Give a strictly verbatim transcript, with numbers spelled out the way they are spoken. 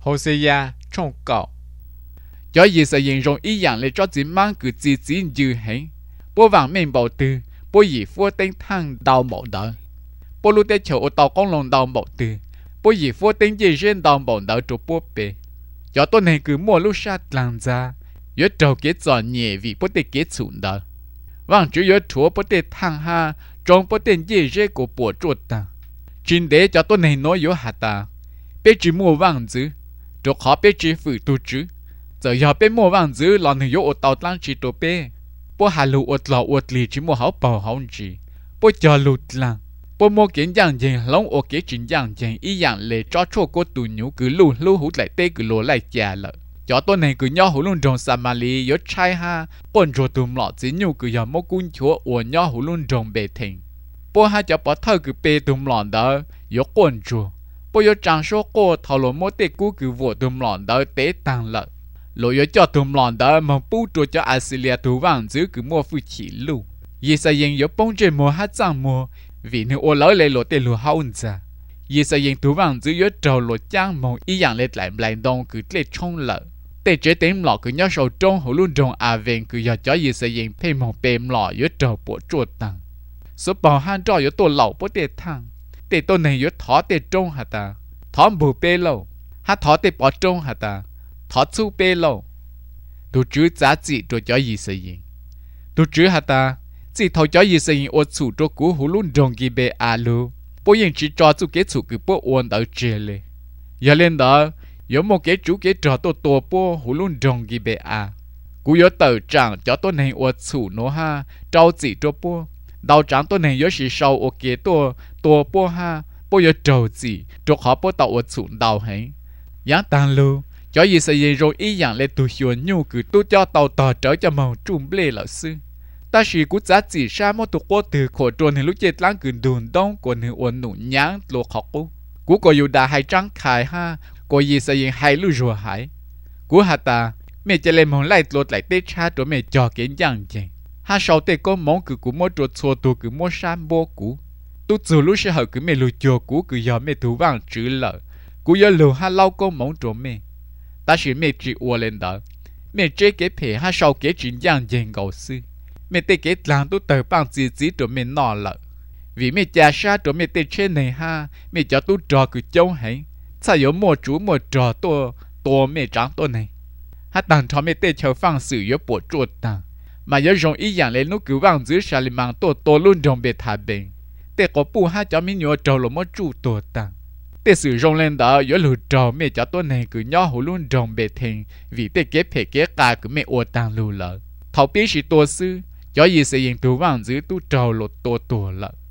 Hosea trong cậu cho gì sẽ hình dung ý dạng lấy cho chỉ mang cứ chỉ chỉ như hình bố vàng mình bảo từ bố gì phua tên thang đào mộ đỡ bố lúc tết chiều ô tàu con lồng đào mộ từ bố gì phua tên gì riêng đào mộ đỡ cho bố bề cho tôi này cứ mua lúc sát làm ra yếu trâu kế trò nhẹ vì bố tê kế chụn đỡ vàng chú yếu chúa bố tê thang ha trong bố tên gì riêng của bố chuột ta chính để cho tôi này nói yếu hạt ta bé chỉ mua vàng chứ cho khó bé chỉ phụ tu chứ giờ giờ bé mua vàng chứ là người yếu ô tàu tăng chỉ tổ bé bố hà lụ ột lọ ột lì chỉ mua hảo bảo hảo gì bố chờ lụt là bố mua kiến dạng gì lông ô kế chính dạng gì ý dạng lệ cho chua cô tù nhú cứ lù lù hút lại tê cứ lùa lại chả lợ cho tôi này cứ nhau hút luôn trồng Samali yếu trai ha bồn rồi tùm lọ chỉ nhú cứ giờ mua cún chúa ủa nhau hút luôn trồng bề thình bố ha cho bỏ thơ cứ bê tùm lọ đó yếu bồn rồi bố yếu trang số cô thảo lô mua tê cú cứ vua tùm lọ đó tế tăng lợ lỗi yếu cho tùm lọ đó mà bố trôi cho Australia tù vàng giữ cứ mua phu chỉ lù vì sao yên yếu bông trên mua hát trang mua vì nếu ô lỡ lấy lỗ tê lùa hao ra vì sao yên tù vàng giữ yếu trầu lỗ trang mong ý dạng lên lại lại đông cứ lệ trong lợ tê chế tím lọ cứ nhớ sầu trong hồ luôn trong à vẹn cứ giờ cho vì sao yên phê mong bềm lọ yếu trầu bộ chuột tăng số bảo han cho yếu tổ lẩu bố tê thang tê tô này yếu thó tê trong hả ta thó bù bê lâu hát thó tê bỏ trong hả ta thó chu bê lâu tu chữ giá trị cho cho gì sự gì tu chữ hả ta chỉ thầu cho gì sự gì ở chủ cho cú hú luôn trong cái bê alo bố yên chỉ cho chú cái chủ cái bố ôn ở trên lệ giờ lên đó có một cái chú cái trò tổ tổ bố hú luôn trong cái bê a cú có tờ trạng cho tôi này ở chủ nó ha trao chỉ cho bố đầu trạng tôi này có sự sau ở cái tổ tổ bố ha bố có trao chỉ cho họ bố tạo ở chủ đầu hay giá tăng lưu cho gì sẽ gì rồi ý dạng lên tu hiền nhu cứ tu cho tàu tàu trở cho màu trung lê lão sư ta chỉ cú giá chỉ sa một tu qua từ khổ trôn thì lúc chết lãng cứ đồn đông của người uốn nụ nháng lô học cú cú có yêu đà hai trắng khai ha có gì sẽ gì hai lưu rùa hải cú hạt ta mẹ chỉ lên mong lại lột lại tết cha rồi mẹ cho kiến dạng gì ha sau tết có mong cứ cú mua chuột xua tu cứ mua sam bô cú tu dù lúc sẽ hở cứ mẹ lùi chùa cú cứ giờ mẹ thú vàng chữ lợ cú giờ lùi ha lau có mong chỗ mẹ ta chỉ mẹ chỉ uo lên đó mẹ chế cái phê ha sau cái chuyện dạng dành gầu sư mẹ tê cái làm tu tờ bằng gì gì rồi mẹ nọ lợ vì mẹ cha sa rồi mẹ tê trên này ha mẹ cho tu trò cứ châu hay sao có một chú một trò to to mẹ trắng to này ha tặng cho mẹ tê chờ phang sử có bộ chuột tặng mà có dùng ý dạng lên nó cứ vang dưới xa li mang to to luôn trong bề thả bệnh tê có bu ha cho mẹ nhớ trò là một chú to tặng tê sử dụng lên đó có lù trò mẹ cho tôi này cứ nhỏ hồ luôn trong bề thình vì tê kế phê kế cả cứ mẹ ô tàng lù lợ thảo biết sĩ tổ sư cho gì sẽ hiện tu vang dưới tu trò lột tổ tổ lợ